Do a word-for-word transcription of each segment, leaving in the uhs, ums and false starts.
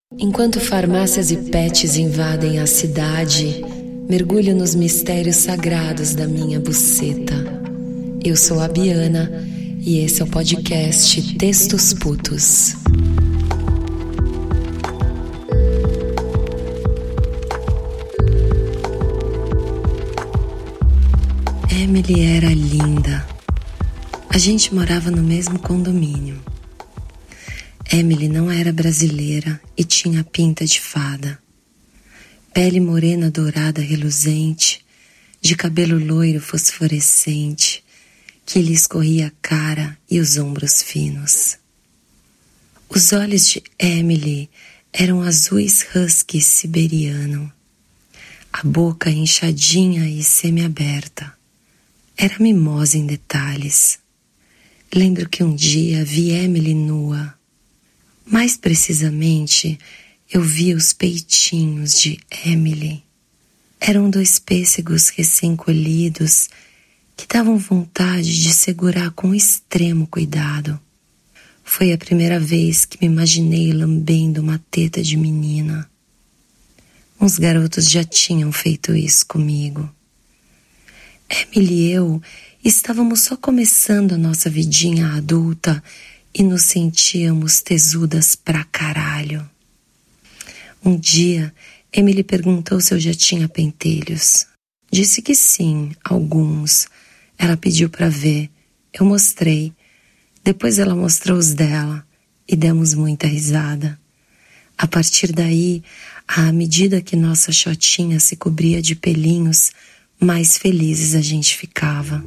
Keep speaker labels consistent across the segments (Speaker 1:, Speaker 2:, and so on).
Speaker 1: Enquanto farmácias e pets invadem a cidade, mergulho nos mistérios sagrados da minha buceta. Eu sou a Biana e esse é o podcast Textos Putos. Emily era linda. A gente morava no mesmo condomínio. Emily não era brasileira e tinha pinta de fada. Pele morena dourada reluzente, de cabelo loiro fosforescente, que lhe escorria a cara e os ombros finos. Os olhos de Emily eram azuis husky siberiano. A boca inchadinha e semiaberta. Era mimosa em detalhes. Lembro que um dia vi Emily nua. Mais precisamente, eu vi os peitinhos de Emily. Eram dois pêssegos recém-colhidos que davam vontade de segurar com extremo cuidado. Foi a primeira vez que me imaginei lambendo uma teta de menina. Uns garotos já tinham feito isso comigo. Emily e eu estávamos só começando a nossa vidinha adulta e nos sentíamos tesudas pra caralho. Um dia, Emily perguntou se eu já tinha pentelhos. Disse que sim, alguns. Ela pediu pra ver. Eu mostrei. Depois ela mostrou os dela e demos muita risada. A partir daí, à medida que nossa xotinha se cobria de pelinhos, mais felizes a gente ficava.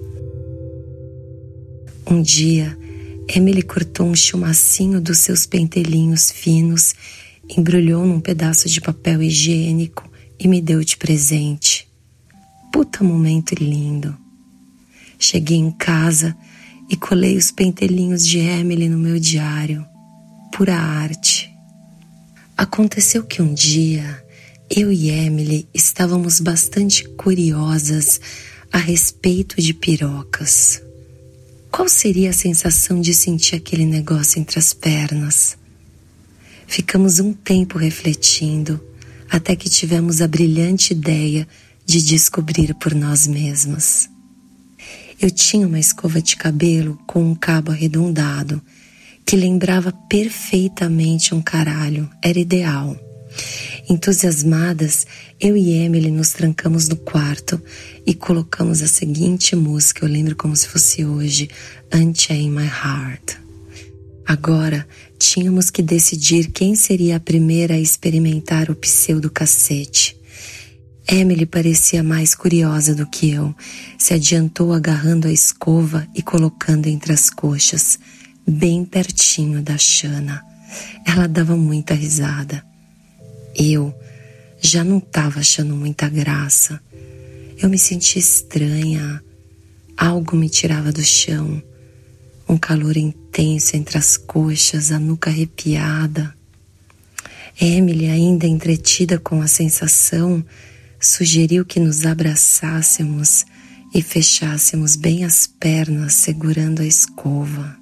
Speaker 1: Um dia, Emily cortou um chumacinho dos seus pentelinhos finos, embrulhou num pedaço de papel higiênico e me deu de presente. Puta momento lindo. Cheguei em casa e colei os pentelinhos de Emily no meu diário. Pura arte. Aconteceu que um dia, eu e Emily estávamos bastante curiosas a respeito de pirocas. Qual seria a sensação de sentir aquele negócio entre as pernas? Ficamos um tempo refletindo, até que tivemos a brilhante ideia de descobrir por nós mesmas. Eu tinha uma escova de cabelo com um cabo arredondado, que lembrava perfeitamente um caralho, era ideal. Entusiasmadas, eu e Emily nos trancamos no quarto e colocamos a seguinte música, eu lembro como se fosse hoje, Unchain My Heart. Agora, tínhamos que decidir quem seria a primeira a experimentar o pseudo-cacete. Emily parecia mais curiosa do que eu, se adiantou agarrando a escova e colocando entre as coxas, bem pertinho da Xana. Ela dava muita risada. Eu já não estava achando muita graça. Eu me sentia estranha. Algo me tirava do chão. Um calor intenso entre as coxas, a nuca arrepiada. Emily, ainda entretida com a sensação, sugeriu que nos abraçássemos e fechássemos bem as pernas segurando a escova.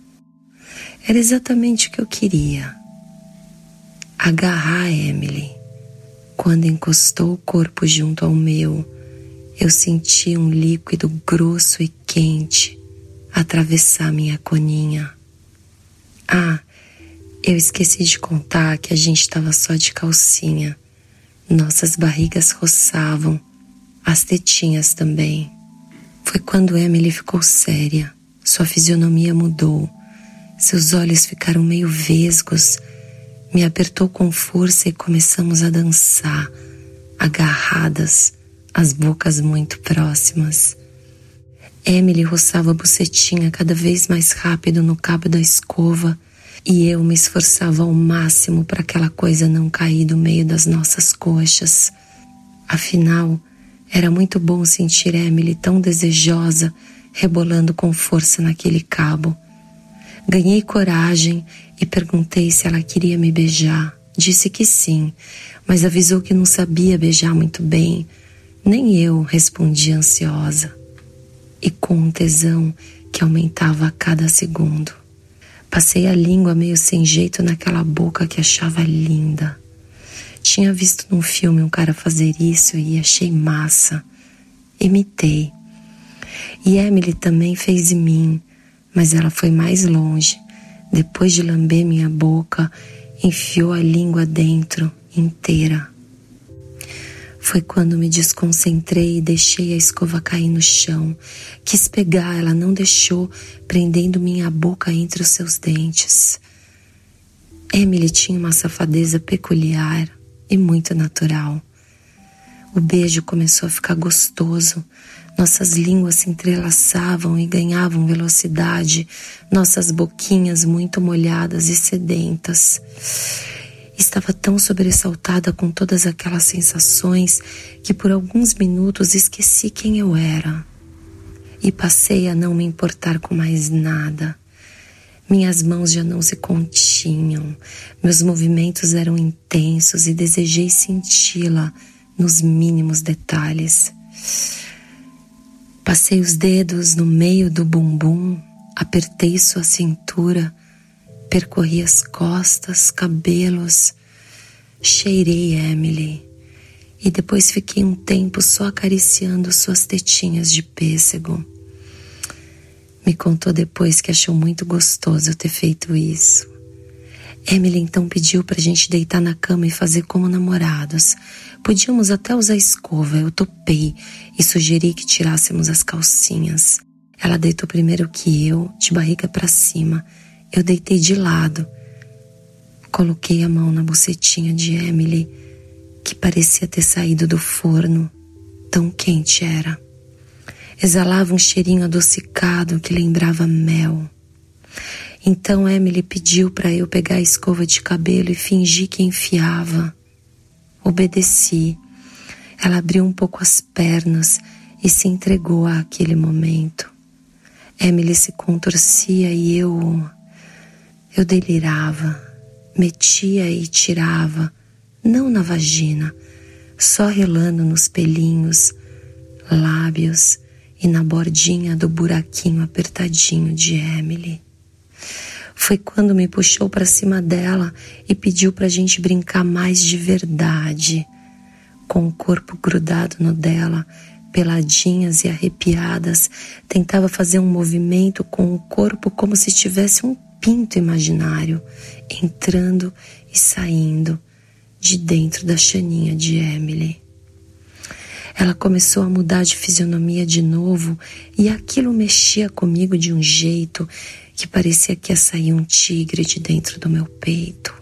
Speaker 1: Era exatamente o que eu queria. Agarrar Emily. Quando encostou o corpo junto ao meu, eu senti um líquido grosso e quente atravessar minha coninha. Ah, eu esqueci de contar que a gente estava só de calcinha. Nossas barrigas roçavam, as tetinhas também. Foi quando Emily ficou séria. Sua fisionomia mudou. Seus olhos ficaram meio vesgos. Me apertou com força e começamos a dançar, agarradas, as bocas muito próximas. Emily roçava a bucetinha cada vez mais rápido no cabo da escova e eu me esforçava ao máximo para aquela coisa não cair do meio das nossas coxas. Afinal, era muito bom sentir Emily tão desejosa, rebolando com força naquele cabo. Ganhei coragem e perguntei se ela queria me beijar. Disse que sim, mas avisou que não sabia beijar muito bem. Nem eu, respondi ansiosa. E com um tesão que aumentava a cada segundo. Passei a língua meio sem jeito naquela boca que achava linda. Tinha visto num filme um cara fazer isso e achei massa. Imitei. E Emily também fez em mim, mas ela foi mais longe. Depois de lamber minha boca, enfiou a língua dentro, inteira. Foi quando me desconcentrei e deixei a escova cair no chão. Quis pegar, ela não deixou, prendendo minha boca entre os seus dentes. Emily tinha uma safadeza peculiar e muito natural. O beijo começou a ficar gostoso. Nossas línguas se entrelaçavam e ganhavam velocidade, nossas boquinhas muito molhadas e sedentas. Estava tão sobressaltada com todas aquelas sensações que por alguns minutos esqueci quem eu era. E passei a não me importar com mais nada. Minhas mãos já não se continham, meus movimentos eram intensos e desejei senti-la nos mínimos detalhes. Passei os dedos no meio do bumbum, apertei sua cintura, percorri as costas, cabelos, cheirei Emily e depois fiquei um tempo só acariciando suas tetinhas de pêssego. Me contou depois que achou muito gostoso eu ter feito isso. Emily então pediu pra gente deitar na cama e fazer como namorados. Podíamos até usar escova, eu topei e sugeri que tirássemos as calcinhas. Ela deitou primeiro que eu, de barriga pra cima. Eu deitei de lado. Coloquei a mão na bucetinha de Emily, que parecia ter saído do forno, tão quente era. Exalava um cheirinho adocicado que lembrava mel. Então Emily pediu para eu pegar a escova de cabelo e fingir que enfiava. Obedeci. Ela abriu um pouco as pernas e se entregou àquele momento. Emily se contorcia e eu... Eu delirava. Metia e tirava, não na vagina, só relando nos pelinhos, lábios e na bordinha do buraquinho apertadinho de Emily. Foi quando me puxou para cima dela e pediu pra gente brincar mais de verdade. Com o corpo grudado no dela, peladinhas e arrepiadas, tentava fazer um movimento com o corpo como se tivesse um pinto imaginário, entrando e saindo de dentro da chaninha de Emily. Ela começou a mudar de fisionomia de novo e aquilo mexia comigo de um jeito que parecia que ia sair um tigre de dentro do meu peito.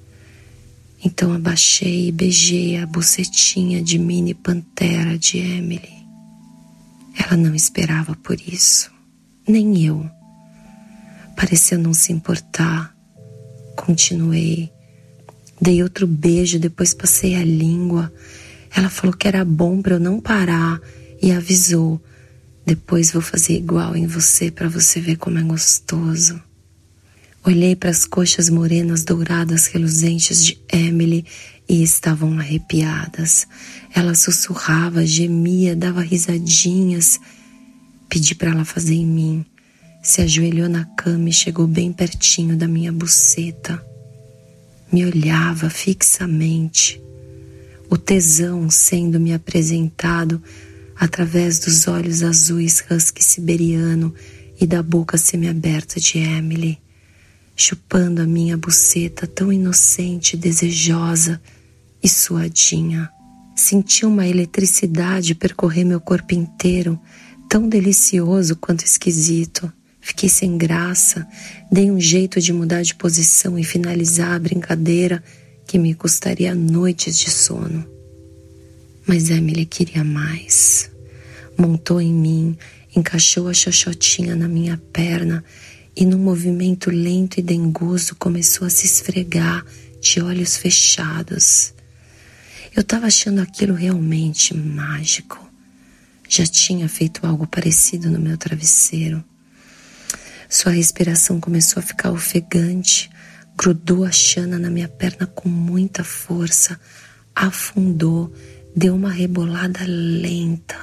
Speaker 1: Então abaixei e beijei a bucetinha de mini pantera de Emily. Ela não esperava por isso, nem eu. Pareceu não se importar. Continuei. Dei outro beijo, depois passei a língua. Ela falou que era bom para eu não parar e avisou: depois vou fazer igual em você para você ver como é gostoso. Olhei para as coxas morenas douradas reluzentes de Emily e estavam arrepiadas. Ela sussurrava, gemia, dava risadinhas. Pedi para ela fazer em mim. Se ajoelhou na cama e chegou bem pertinho da minha buceta. Me olhava fixamente, o tesão sendo me apresentado através dos olhos azuis husky siberiano e da boca semiaberta de Emily, chupando a minha buceta tão inocente, desejosa e suadinha. Senti uma eletricidade percorrer meu corpo inteiro, tão delicioso quanto esquisito. Fiquei sem graça, dei um jeito de mudar de posição e finalizar a brincadeira que me custaria noites de sono. Mas Emily queria mais. Montou em mim, encaixou a xoxotinha na minha perna e num movimento lento e dengoso começou a se esfregar de olhos fechados. Eu estava achando aquilo realmente mágico. Já tinha feito algo parecido no meu travesseiro. Sua respiração começou a ficar ofegante, grudou a chana na minha perna com muita força, afundou, deu uma rebolada lenta,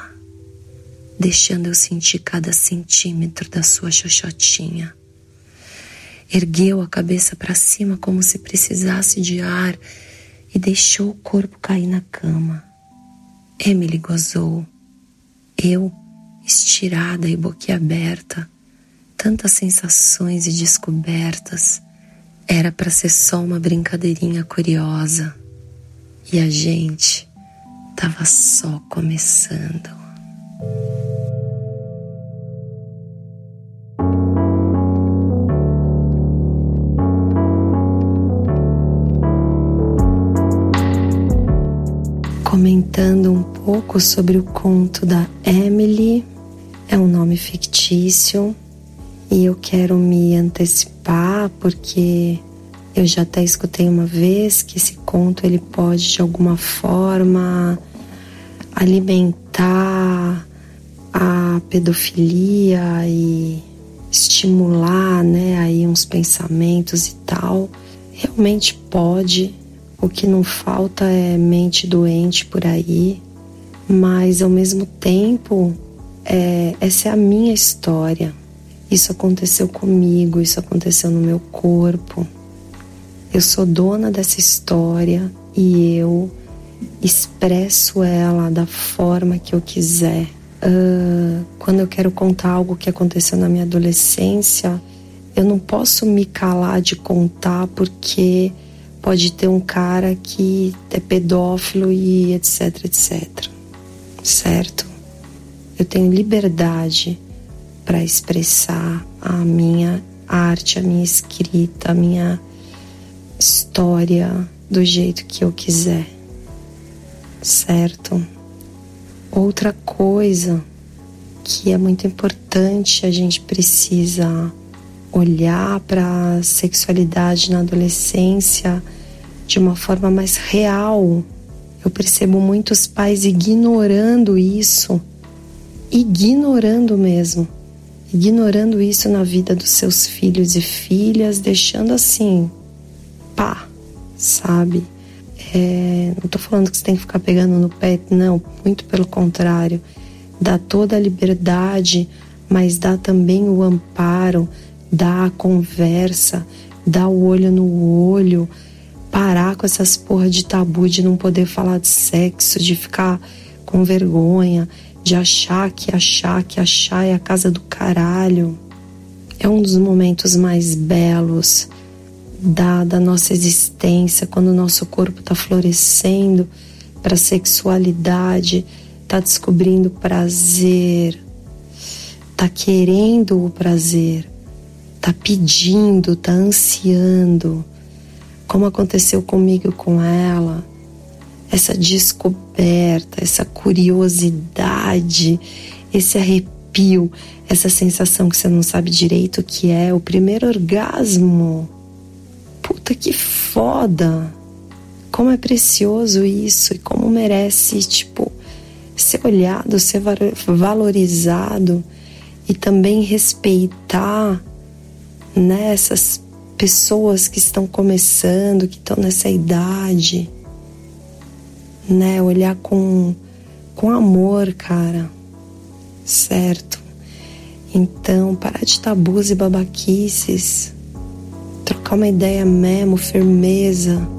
Speaker 1: deixando eu sentir cada centímetro da sua xoxotinha. ergueu a cabeça para cima como se precisasse de ar e deixou o corpo cair na cama. Emily gozou. Eu, estirada e boquiaberta, tantas sensações e descobertas. Era para ser só uma brincadeirinha curiosa. E a gente tava só começando. Comentando um pouco sobre o conto da Emily, é um nome fictício e eu quero me antecipar porque eu já até escutei uma vez que esse conto ele pode de alguma forma alimentar a pedofilia e estimular, né, aí uns pensamentos e tal. Realmente pode. O que não falta é mente doente por aí, mas ao mesmo tempo, é, essa é a minha história. Isso aconteceu comigo, isso aconteceu no meu corpo. Eu sou dona dessa história e eu expresso ela da forma que eu quiser. Uh, quando eu quero contar algo que aconteceu na minha adolescência, eu não posso me calar de contar porque pode ter um cara que é pedófilo e etc, etcétera. Certo? Eu tenho liberdade para expressar a minha arte, a minha escrita, a minha história do jeito que eu quiser. Certo? Outra coisa que é muito importante, a gente precisa olhar para a sexualidade na adolescência de uma forma mais real. Eu percebo muitos pais ignorando isso, ignorando mesmo, ignorando isso na vida dos seus filhos e filhas, deixando assim, pá, sabe? É, não tô falando que você tem que ficar pegando no pé, não, muito pelo contrário. Dá toda a liberdade, mas dá também o amparo, dá a conversa, dá o olho no olho, parar com essas porra de tabu de não poder falar de sexo, de ficar com vergonha, de achar que achar que achar é a casa do caralho. É um dos momentos mais belos da, da nossa existência, quando o nosso corpo tá florescendo para a sexualidade, tá descobrindo prazer, tá querendo o prazer, tá pedindo, tá ansiando, como aconteceu comigo e com ela, essa descoberta, essa curiosidade, esse arrepio, essa sensação que você não sabe direito o que é, o primeiro orgasmo. Puta que foda! Como é precioso isso e como merece, tipo, ser olhado, ser valorizado e também respeitar, né, essas pessoas que estão começando, que estão nessa idade, né, olhar com, com amor, cara, certo? Então, parar de tabus e babaquices, trocar uma ideia mesmo, firmeza,